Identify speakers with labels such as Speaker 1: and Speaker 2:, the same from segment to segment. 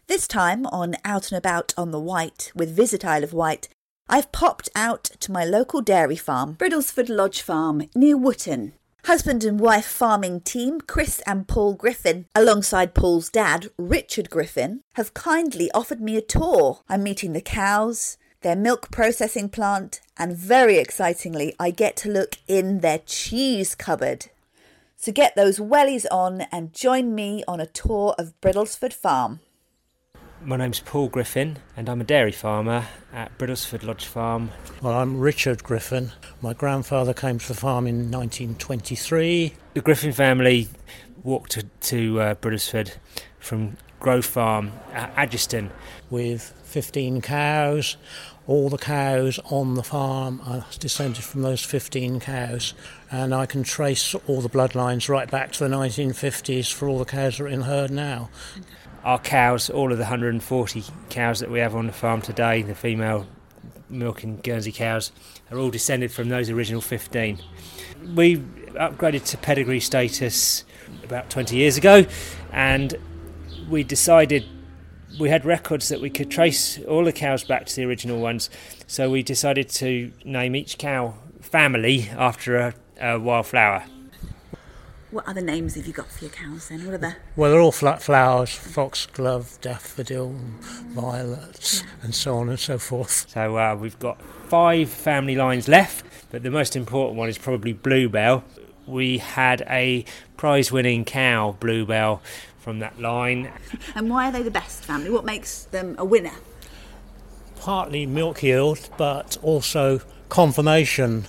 Speaker 1: This time on Out and About on the Wight with Visit Isle of Wight, I've popped out to my local dairy farm, Bridlesford Lodge Farm, near Wootton. Husband and wife farming team Chris and Paul Griffin, alongside Paul's dad, Richard Griffin, have kindly offered me a tour. I'm meeting the cows, their milk processing plant, and very excitingly, I get to look in their cheese cupboard. So get those wellies on and join me on a tour of Bridlesford Farm.
Speaker 2: My name's Paul Griffin and I'm a dairy farmer at Bridlesford Lodge Farm.
Speaker 3: Well, I'm Richard Griffin. My grandfather came to the farm in 1923.
Speaker 2: The Griffin family walked to Bridlesford from Grove Farm at Adgeston.
Speaker 3: With 15 cows. All the cows on the farm are descended from those 15 cows. And I can trace all the bloodlines right back to the 1950s for all the cows that are in herd now.
Speaker 2: Our cows, all of the 140 cows that we have on the farm today, the female milking Guernsey cows, are all descended from those original 15. We upgraded to pedigree status about 20 years ago, and we decided we had records that we could trace all the cows back to the original ones, so we decided to name each cow family after a wildflower.
Speaker 1: What other names have you got for your cows then? What are the...
Speaker 3: Well, they're all flat flowers, foxglove, daffodil, violets, and so on and so forth.
Speaker 2: So we've got 5 family lines left, but the most important one is probably Bluebell. We had a prize-winning cow, Bluebell, from that line.
Speaker 1: And why are they the best family? What makes them a winner?
Speaker 3: Partly milk yield, but also conformation.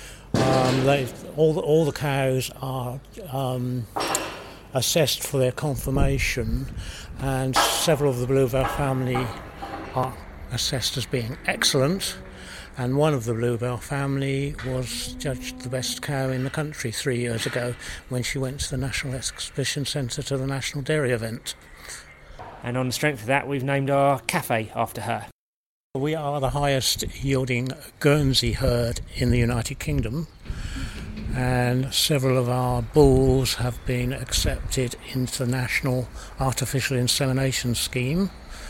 Speaker 3: All the cows are assessed for their conformation, and several of the Bluebell family are assessed as being excellent, and one of the Bluebell family was judged the best cow in the country 3 years ago when she went to the National Exhibition Centre to the National Dairy event.
Speaker 2: And on the strength of that, we've named our cafe after her.
Speaker 3: We are the highest yielding Guernsey herd in the United Kingdom, and several of our bulls have been accepted into the National Artificial Insemination Scheme,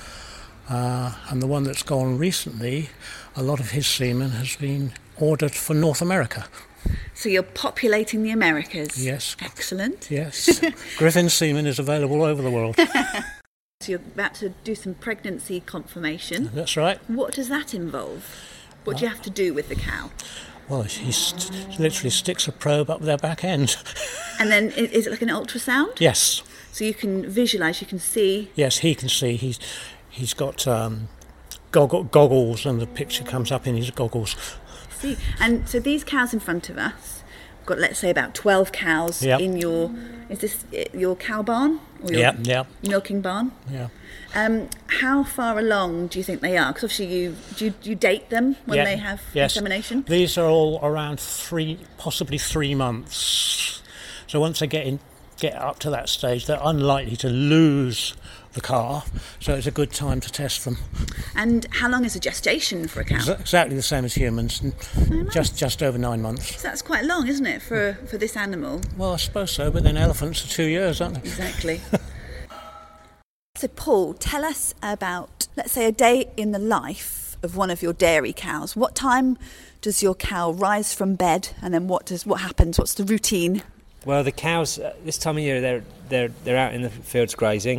Speaker 3: and the one that's gone recently, a lot of his semen has been ordered for North America.
Speaker 1: So you're populating the Americas?
Speaker 3: Yes.
Speaker 1: Excellent.
Speaker 3: Yes. Griffin semen is available all over the world.
Speaker 1: So you're about to do some pregnancy confirmation.
Speaker 3: That's right.
Speaker 1: What does that involve? What do you have to do with the cow?
Speaker 3: Well, he literally sticks a probe up their back end.
Speaker 1: And then is it like an ultrasound?
Speaker 3: Yes.
Speaker 1: So you can visualise, you can see?
Speaker 3: Yes, he can see. He's got goggles, and the picture comes up in his goggles.
Speaker 1: See, and so these cows in front of us, we've got, let's say, about 12 cows in your... Is this your cow barn? Or your milking barn?
Speaker 3: Yeah.
Speaker 1: How far along do you think they are? Because obviously you date them when they have insemination?
Speaker 3: These are all around possibly 3 months. So once they get up to that stage, they're unlikely to lose the calf, so it's a good time to test them.
Speaker 1: And how long is a gestation for a cow?
Speaker 3: Exactly the same as humans, just over 9 months.
Speaker 1: So that's quite long, isn't it, for this animal?
Speaker 3: Well, I suppose so, but then elephants are 2 years, aren't they?
Speaker 1: Exactly. So Paul, tell us about, let's say, a day in the life of one of your dairy cows. What time does your cow rise from bed, and then what happens? What's the routine?
Speaker 2: Well, the cows this time of year they're out in the fields grazing.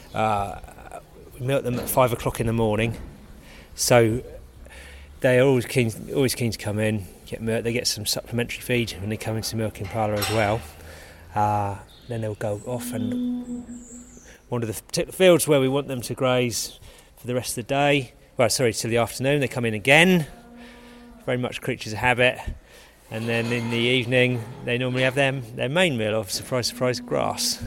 Speaker 2: We milk them at 5 o'clock in the morning, so they are always keen to come in, get milk. They get some supplementary feed when they come into the milking parlour as well. Then they'll go off and wander the particular fields where we want them to graze for the rest of the day. Well, sorry, till the afternoon. They come in again, very much creatures of habit. And then in the evening, they normally have their main meal of, surprise, surprise, grass.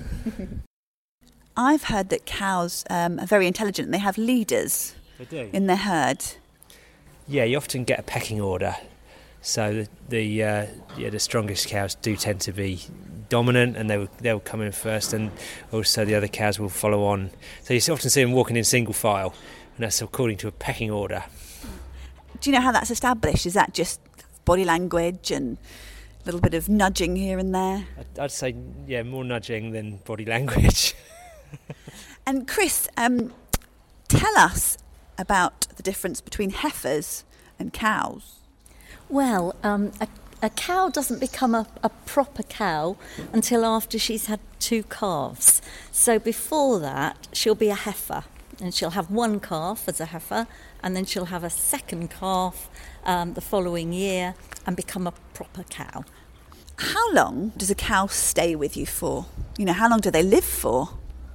Speaker 1: I've heard that cows are very intelligent and they have leaders in their herd.
Speaker 2: Yeah, you often get a pecking order. So the strongest cows do tend to be dominant, and they'll come in first, and also the other cows will follow on. So you often see them walking in single file, and that's according to a pecking order.
Speaker 1: Do you know how that's established? Is that just body language and a little bit of nudging here and there?
Speaker 2: I'd say, more nudging than body language.
Speaker 1: And Chris, tell us about the difference between heifers and cows?
Speaker 4: Well, a cow doesn't become a proper cow until after she's had 2 calves. So before that, she'll be a heifer, and she'll have 1 calf as a heifer, and then she'll have a second calf the following year and become a proper cow.
Speaker 1: How long does a cow stay with you for? How long do they live for?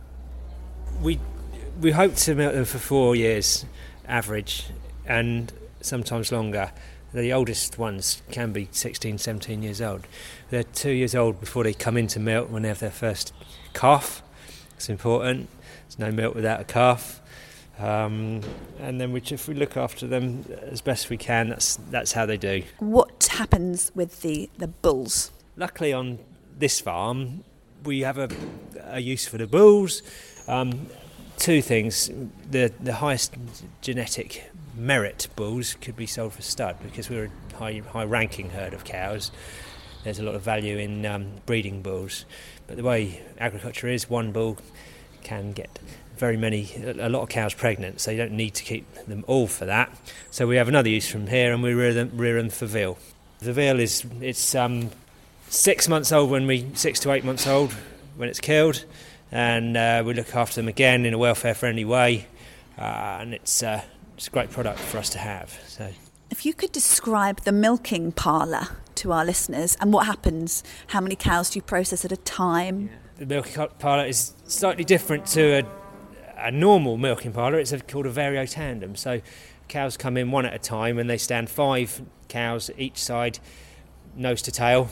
Speaker 2: We hope to milk them for 4 years average, and sometimes longer. The oldest ones can be 16, 17 years old. They're 2 years old before they come into milk when they have their first calf. It's important. There's no milk without a calf. And then if we look after them as best we can, that's how they do.
Speaker 1: What happens with the bulls?
Speaker 2: Luckily on this farm we have a use for the bulls. 2 things. The highest genetic merit bulls could be sold for stud, because we're a high ranking herd of cows. There's a lot of value in breeding bulls, but the way agriculture is, 1 bull can get a lot of cows pregnant, so you don't need to keep them all for that. So we have another use from here, and we rear them for veal. The veal it's 6 months old 6 to 8 months old when it's killed, and we look after them again in a welfare-friendly way, and it's a great product for us to have. So,
Speaker 1: if you could describe the milking parlour to our listeners, and what happens, how many cows do you process at a time?
Speaker 2: Yeah. The milking parlour is slightly different to a normal milking parlour. It's called a variotandem. So cows come in 1 at a time, and they stand 5 cows each side, nose to tail.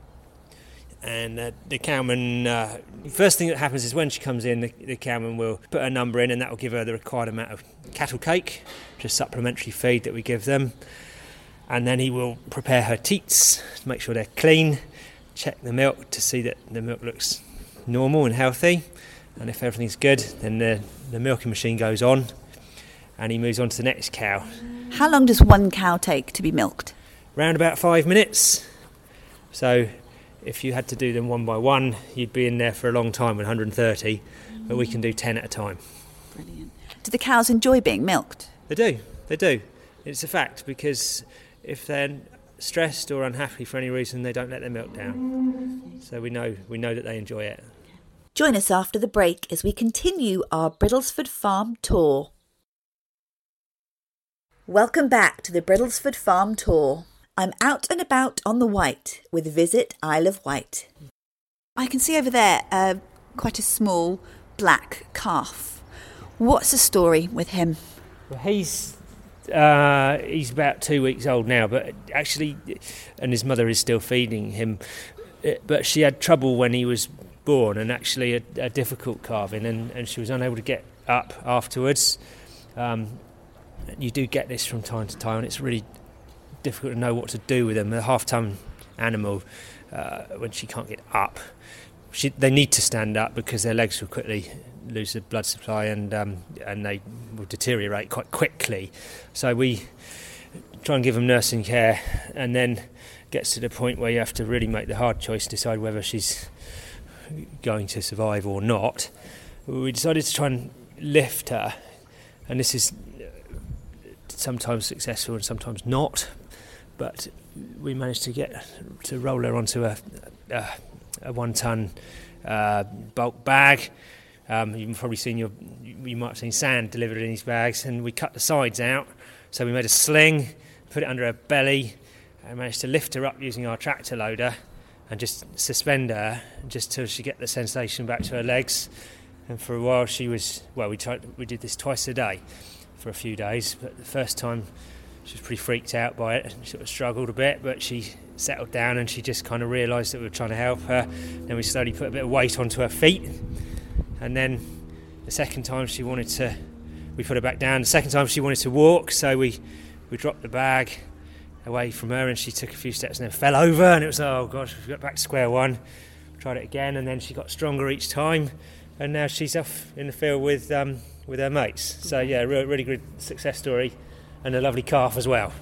Speaker 2: And the cowman, first thing that happens is when she comes in, the cowman will put her number in, and that will give her the required amount of cattle cake, which is supplementary feed that we give them. And then he will prepare her teats to make sure they're clean, check the milk to see that the milk looks normal and healthy. And if everything's good, then the milking machine goes on, and he moves on to the next cow.
Speaker 1: How long does 1 cow take to be milked?
Speaker 2: Round about 5 minutes. So if you had to do them one by one, you'd be in there for a long time with 130, but we can do 10 at a time.
Speaker 1: Brilliant. Do the cows enjoy being milked?
Speaker 2: They do. It's a fact, because if they're stressed or unhappy for any reason, they don't let their milk down. So we know that they enjoy it.
Speaker 1: Join us after the break as we continue our Bridlesford Farm tour. Welcome back to the Bridlesford Farm tour. I'm out and about on the Wight with Visit Isle of Wight. I can see over there quite a small black calf. What's the story with him?
Speaker 2: Well, he's about 2 weeks old now, but actually, and his mother is still feeding him, but she had trouble when he was born, and actually a difficult calving, and she was unable to get up afterwards. You do get this from time to time, and it's really difficult to know what to do with them. A half-ton animal, when she can't get up, they need to stand up, because their legs will quickly lose the blood supply, and they will deteriorate quite quickly. So we try and give them nursing care, and then gets to the point where you have to really make the hard choice, decide whether she's going to survive or not. We decided to try and lift her, and this is sometimes successful and sometimes not, but we managed to roll her onto a 1-ton bulk bag. You've probably you might have seen sand delivered in these bags, and we cut the sides out, so we made a sling, put it under her belly, and managed to lift her up using our tractor loader and just suspend her just till she get the sensation back to her legs. And for a while we did this twice a day for a few days, but the first time she was pretty freaked out by it, and sort of struggled a bit, but she settled down, and she just kind of realised that we were trying to help her. Then we slowly put a bit of weight onto her feet, and then the second time we put her back down. The second time she wanted to walk, so we dropped the bag away from her, and she took a few steps and then fell over, and it was, oh gosh, we got back to square one. Tried it again, and then she got stronger each time, and now she's off in the field with her mates. So yeah, really good success story, and a lovely calf as well.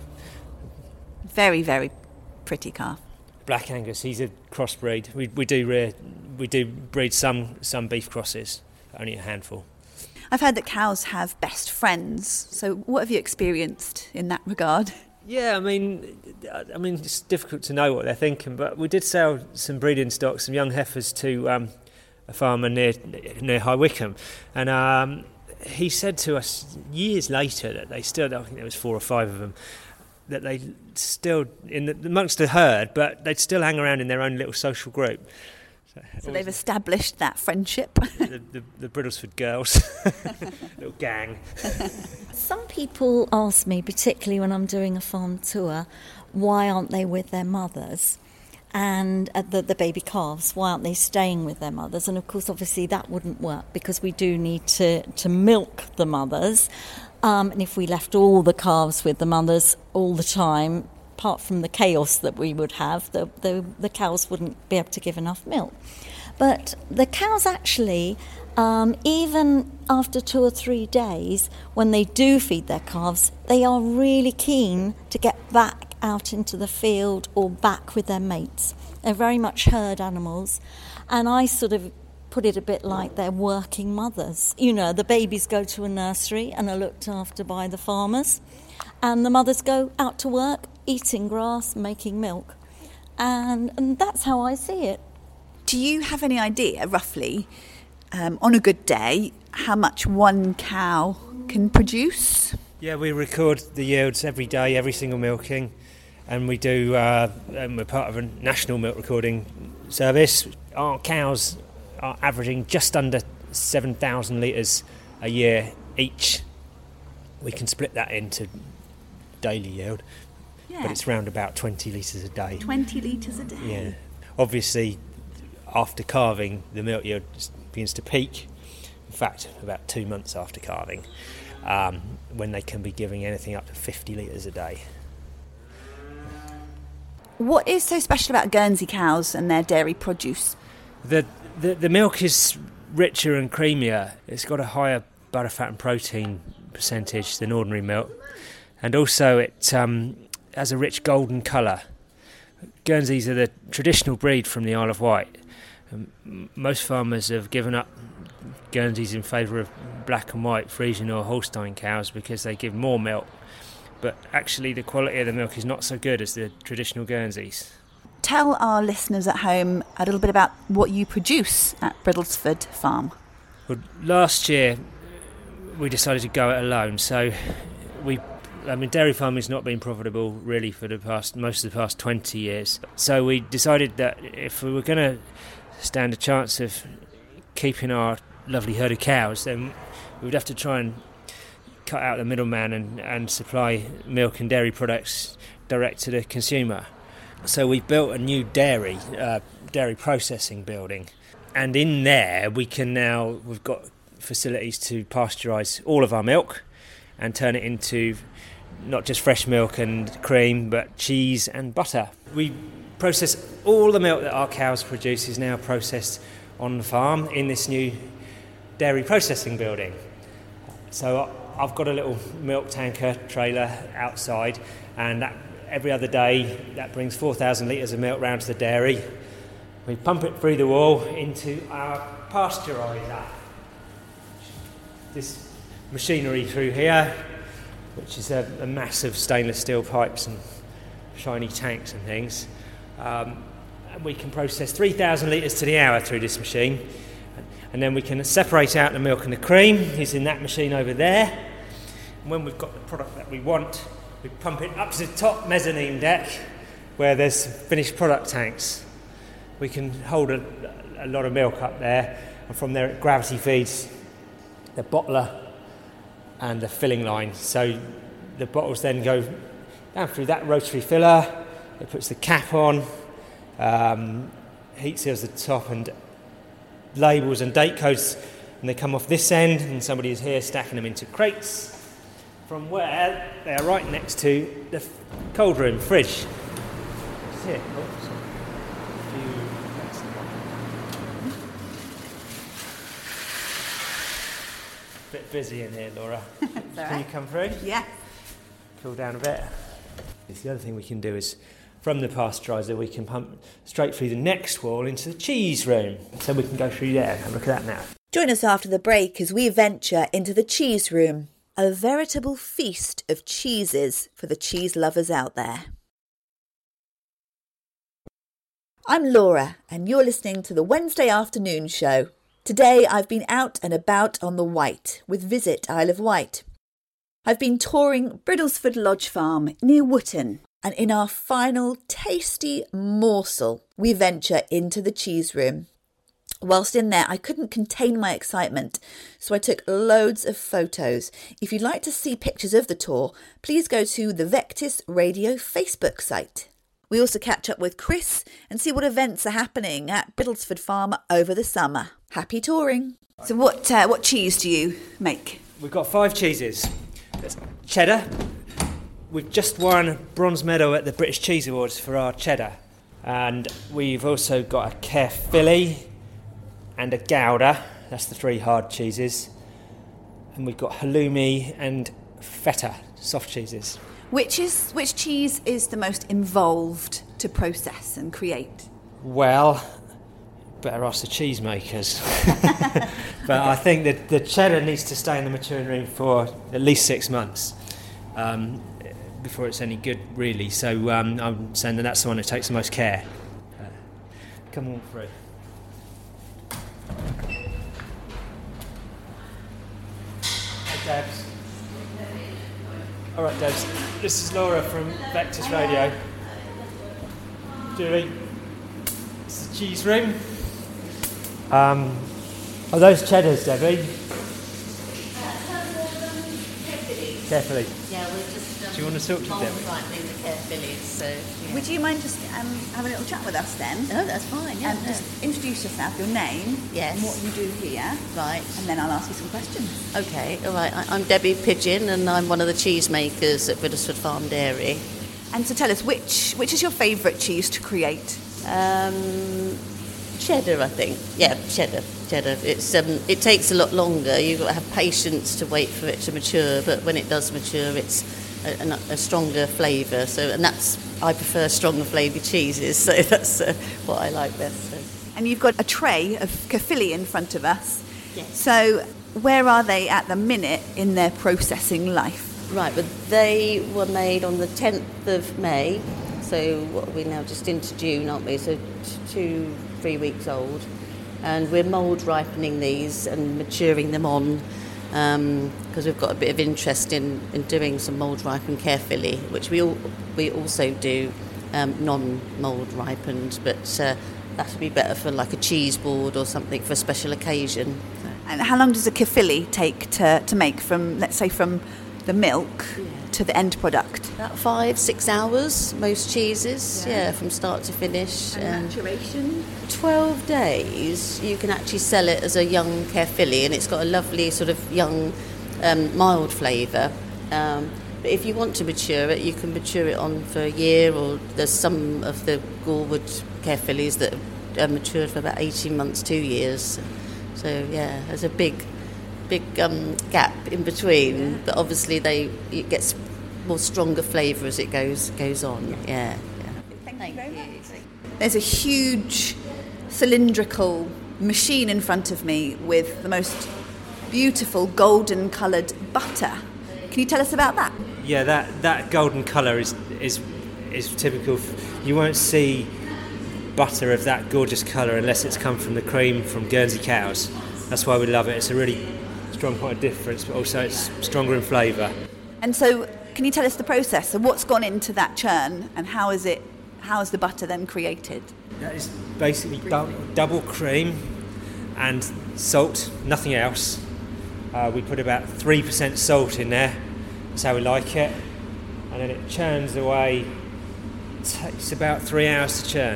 Speaker 1: Very, very pretty calf.
Speaker 2: Black Angus, he's a crossbreed. We do breed some beef crosses, only a handful.
Speaker 1: I've heard that cows have best friends. So what have you experienced in that regard?
Speaker 2: Yeah, I mean, it's difficult to know what they're thinking, but we did sell some breeding stock, some young heifers to a farmer near High Wycombe, and he said to us years later that they still, I think there was 4 or 5 of them, that they still amongst the herd, but they'd still hang around in their own little social group.
Speaker 1: So they've established that friendship.
Speaker 2: the Bridlesford girls, little gang.
Speaker 4: Some people ask me, particularly when I'm doing a farm tour, why aren't they with their mothers? And the baby calves, why aren't they staying with their mothers? And of course, obviously, that wouldn't work because we do need to milk the mothers. And if we left all the calves with the mothers all the time, apart from the chaos that we would have, the cows wouldn't be able to give enough milk. But the cows actually, even after 2 or 3 days, when they do feed their calves, they are really keen to get back out into the field or back with their mates. They're very much herd animals, and I sort of put it a bit like they're working mothers. You know, the babies go to a nursery and are looked after by the farmers, and the mothers go out to work, eating grass, making milk. And that's how I see it.
Speaker 1: Do you have any idea, roughly, on a good day, how much one cow can produce?
Speaker 2: Yeah, we record the yields every day, every single milking, and we do, and we're part of a national milk recording service. Our cows are averaging just under 7,000 litres a year each. We can split that into daily yield, but it's round about 20 litres a day.
Speaker 1: 20 litres a day?
Speaker 2: Yeah. Obviously, after calving, the milk yield begins to peak. In fact, about 2 months after calving, when they can be giving anything up to 50 litres a day.
Speaker 1: What is so special about Guernsey cows and their dairy produce?
Speaker 2: The milk is richer and creamier. It's got a higher butter, fat and protein percentage than ordinary milk. And also it has a rich golden colour. Guernseys are the traditional breed from the Isle of Wight. Most farmers have given up Guernseys in favour of black and white Friesian or Holstein cows because they give more milk. But actually the quality of the milk is not so good as the traditional Guernseys.
Speaker 1: Tell our listeners at home a little bit about what you produce at Bridlesford Farm.
Speaker 2: Well, last year we decided to go it alone, so dairy farming's not been profitable really for most of the past 20 years. So we decided that if we were going to stand a chance of keeping our lovely herd of cows, then we would have to try and cut out the middleman and supply milk and dairy products direct to the consumer. So we built a new dairy processing building, and in there we've got facilities to pasteurise all of our milk and turn it into not just fresh milk and cream, but cheese and butter. We process all the milk that our cows produce is now processed on the farm in this new dairy processing building. So I've got a little milk tanker trailer outside, and that every other day that brings 4,000 litres of milk round to the dairy. We pump it through the wall into our pasteuriser. This machinery through here, which is a mass of stainless steel pipes and shiny tanks and things. And we can process 3,000 litres to the hour through this machine. And then we can separate out the milk and the cream using that machine over there. And when we've got the product that we want, we pump it up to the top mezzanine deck where there's finished product tanks. We can hold a lot of milk up there, and from there it gravity feeds the bottler and the filling line. So the bottles then go down through that rotary filler, it puts the cap on, heat seals the top and labels and date codes, and they come off this end, and somebody is here stacking them into crates, from where they are right next to the cold room fridge. Here. Bit busy in here, Laura. Can you come through?
Speaker 1: Yeah.
Speaker 2: Cool down a bit. The other thing we can do is, from the pasteuriser, we can pump straight through the next wall into the cheese room. So we can go through there and have a look at that now.
Speaker 1: Join us after the break as we venture into the cheese room, a veritable feast of cheeses for the cheese lovers out there. I'm Laura, and you're listening to the Wednesday afternoon show. Today I've been out and about on the Wight with Visit Isle of Wight. I've been touring Bridlesford Lodge Farm near Wootton, and in our final tasty morsel, we venture into the cheese room. Whilst in there, I couldn't contain my excitement, so I took loads of photos. If you'd like to see pictures of the tour, please go to the Vectis Radio Facebook site. We also catch up with Chris and see what events are happening at Bridlesford Farm over the summer. Happy touring. So what cheese do you make?
Speaker 2: We've got 5 cheeses. There's cheddar. We've just won a bronze medal at the British Cheese Awards for our cheddar. And we've also got a Caerphilly and a Gouda. That's the 3 hard cheeses. And we've got halloumi and feta, soft cheeses.
Speaker 1: Which cheese is the most involved to process and create?
Speaker 2: Well, better ask the cheesemakers. But I think that the cheddar needs to stay in the maturing room for at least 6 months before it's any good, really. So I'm saying that that's the one that takes the most care. Come on through. Hey, Debs. All right, Debs. This is Laura from Vectis Radio. Julie, it's the cheese room. Are those cheddars, Debbie? Carefully.
Speaker 5: Yeah, we're just.
Speaker 2: Do you want to talk to Debbie?
Speaker 5: Ripening the Caerphillies, so. Yeah.
Speaker 1: Would you mind just having a little chat with us then?
Speaker 5: Oh, that's fine. Yeah.
Speaker 1: Just introduce yourself, your name,
Speaker 5: Yes.
Speaker 1: and what you do here,
Speaker 5: Right.
Speaker 1: and then I'll ask you some questions.
Speaker 5: Okay. All right. I'm Debbie Pigeon, and I'm one of the cheesemakers at Bridlesford Farm Dairy.
Speaker 1: And so tell us, which is your favourite cheese to create?
Speaker 5: Cheddar, I think. Yeah, cheddar. It's it takes a lot longer. You've got to have patience to wait for it to mature, but when it does mature, it's a stronger flavour. I prefer stronger flavoured cheeses, so that's what I like best. So.
Speaker 1: And you've got a tray of Caerphilly in front of us.
Speaker 5: Yes.
Speaker 1: So where are they at the minute in their processing life?
Speaker 5: Right, but they were made on the 10th of May, so what are we now, just into June, aren't we? So 2-3 weeks old. And we're mould ripening these and maturing them on because we've got a bit of interest in doing some mould ripened Caerphilly, which we also do non-mould ripened, but that would be better for like a cheese board or something for a special occasion.
Speaker 1: And how long does a Caerphilly take to make from, let's say, from the milk to the end product?
Speaker 5: About 5-6 hours, most cheeses, from start to finish.
Speaker 1: And maturation?
Speaker 5: 12 days, you can actually sell it as a young Caerphilly, and it's got a lovely sort of young, mild flavour. But if you want to mature it, you can mature it on for a year, or there's some of the Gorwood Caerphillys that are matured for about 18 months, 2 years. So, there's a big gap in between, but obviously it gets more stronger flavour as it goes on. Yeah.
Speaker 1: Thank you very much. There's a huge cylindrical machine in front of me with the most beautiful golden coloured butter. Can you tell us about that?
Speaker 2: Yeah, that golden colour is typical. You won't see butter of that gorgeous colour unless it's come from the cream from Guernsey cows. That's why we love it. It's a really strong point of difference, but also it's stronger in flavour.
Speaker 1: And so, can you tell us the process? So, what's gone into that churn, and how is the butter then created?
Speaker 2: That is basically double cream and salt, nothing else. We put about 3% salt in there. That's how we like it. And then it churns away. It takes about 3 hours to churn.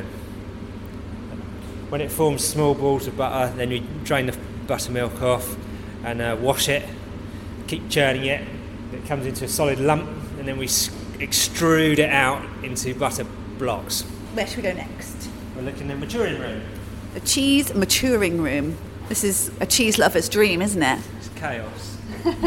Speaker 2: When it forms small balls of butter, then we drain the buttermilk off and wash it, keep churning it. It comes into a solid lump, and then we extrude it out into butter blocks.
Speaker 1: Where should we go next?
Speaker 2: We're looking at the maturing room.
Speaker 1: The cheese maturing room. This is a cheese lover's dream, isn't it?
Speaker 2: It's chaos.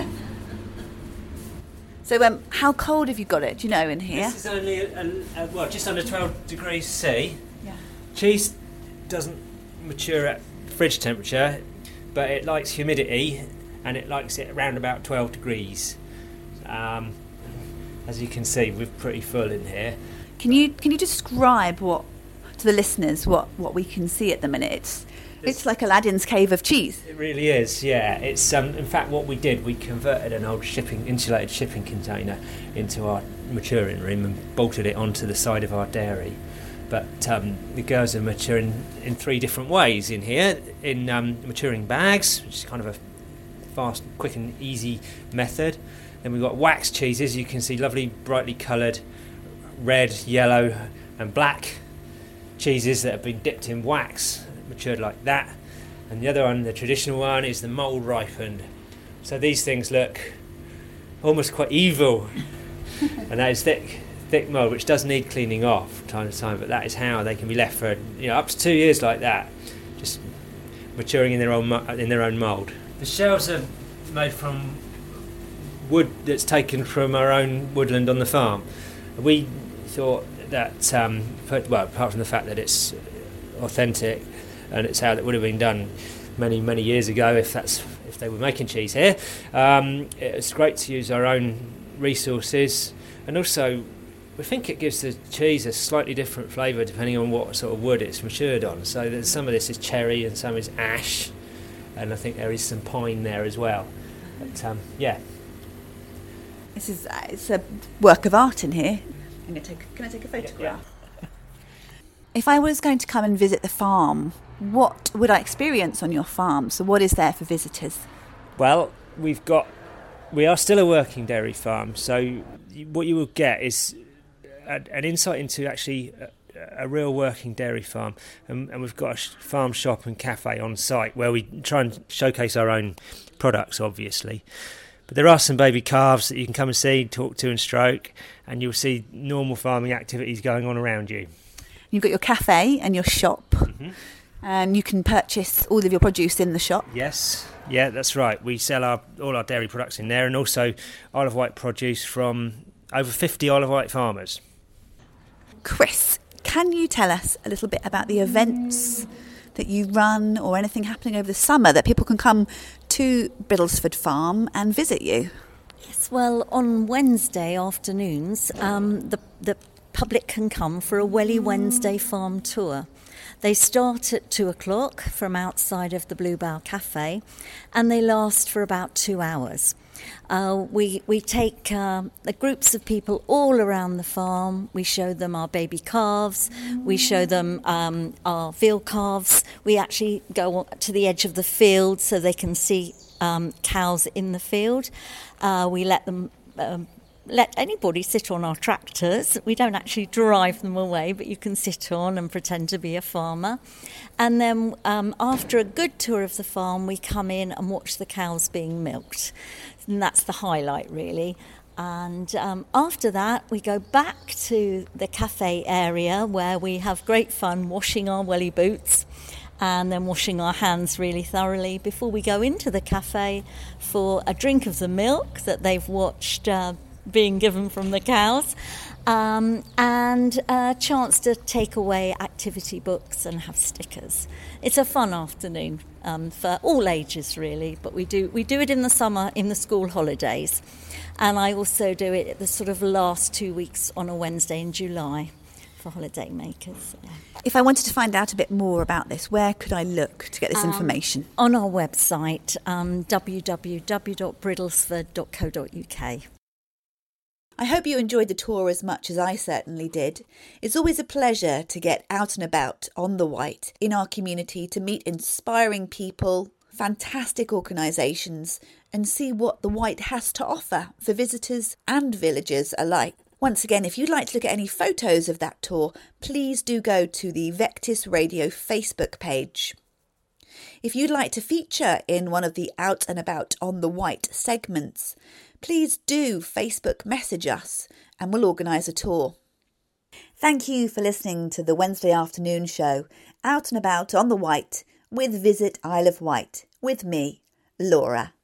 Speaker 1: So, how cold have you got it? Do you know in here?
Speaker 2: This is only just under 12 degrees C.
Speaker 1: Yeah.
Speaker 2: Cheese doesn't mature at fridge temperature. but it likes humidity, and it likes it around about 12 degrees. As you can see, we're pretty full in here.
Speaker 1: Can you describe what to the listeners what we can see at the minute? It's like Aladdin's cave of cheese.
Speaker 2: It really is, yeah. It's in fact what we did. We converted an old insulated shipping container into our maturing room and bolted it onto the side of our dairy. But the girls are maturing in 3 different ways in here. In maturing bags, which is kind of a fast, quick and easy method. Then we've got wax cheeses. You can see lovely, brightly coloured red, yellow and black cheeses that have been dipped in wax, matured like that. And the other one, the traditional one, is the mould ripened. So these things look almost quite evil. And that is thick mould, which does need cleaning off from time to time, but that is how they can be left for up to 2 years like that, just maturing in their own mould. The shells are made from wood that's taken from our own woodland on the farm. We thought that, apart from the fact that it's authentic and it's how that would have been done many years ago, if they were making cheese here, it's great to use our own resources, and also we think it gives the cheese a slightly different flavour depending on what sort of wood it's matured on. So some of this is cherry and some is ash, and I think there is some pine there as well. But yeah.
Speaker 1: It's a work of art in here. Can I take a photograph?
Speaker 2: Yeah.
Speaker 1: If I was going to come and visit the farm, what would I experience on your farm? So what is there for visitors?
Speaker 2: Well, we are still a working dairy farm, so what you will get is an insight into actually a real working dairy farm, and we've got a farm shop and cafe on site where we try and showcase our own products, obviously. But there are some baby calves that you can come and see, talk to and stroke, and you'll see normal farming activities going on around you.
Speaker 1: You've got your cafe and your shop, and you can purchase all of your produce in the shop.
Speaker 2: Yes, yeah, that's right. We sell all our dairy products in there, and also Isle of Wight produce from over 50 Isle of Wight farmers.
Speaker 1: Chris, can you tell us a little bit about the events that you run or anything happening over the summer that people can come to Biddlesford Farm and visit you?
Speaker 4: Yes, well, on Wednesday afternoons, the public can come for a Welly Wednesday farm tour. They start at 2:00 from outside of the Bluebow Cafe, and they last for about 2 hours. We take groups of people all around the farm. We show them our baby calves. We show them our veal calves. We actually go to the edge of the field so they can see cows in the field. We let them let anybody sit on our tractors. We don't actually drive them away, but you can sit on and pretend to be a farmer. And then after a good tour of the farm, we come in and watch the cows being milked. And that's the highlight, really. And after that, we go back to the cafe area where we have great fun washing our welly boots and then washing our hands really thoroughly before we go into the cafe for a drink of the milk that they've watched being given from the cows, and a chance to take away activity books and have stickers. It's a fun afternoon for all ages, really, but we do it in the summer in the school holidays, and I also do it at the sort of last 2 weeks on a Wednesday in July for holiday makers. Yeah.
Speaker 1: If I wanted to find out a bit more about this, where could I look to get this information?
Speaker 4: On our website, www.bridlesford.co.uk.
Speaker 1: I hope you enjoyed the tour as much as I certainly did. It's always a pleasure to get out and about on the Wight in our community to meet inspiring people, fantastic organisations, and see what the Wight has to offer for visitors and villagers alike. Once again, if you'd like to look at any photos of that tour, please do go to the Vectis Radio Facebook page. If you'd like to feature in one of the Out and About on the Wight segments, please do Facebook message us and we'll organise a tour. Thank you for listening to the Wednesday afternoon show, Out and About on the Wight with Visit Isle of Wight, with me, Laura.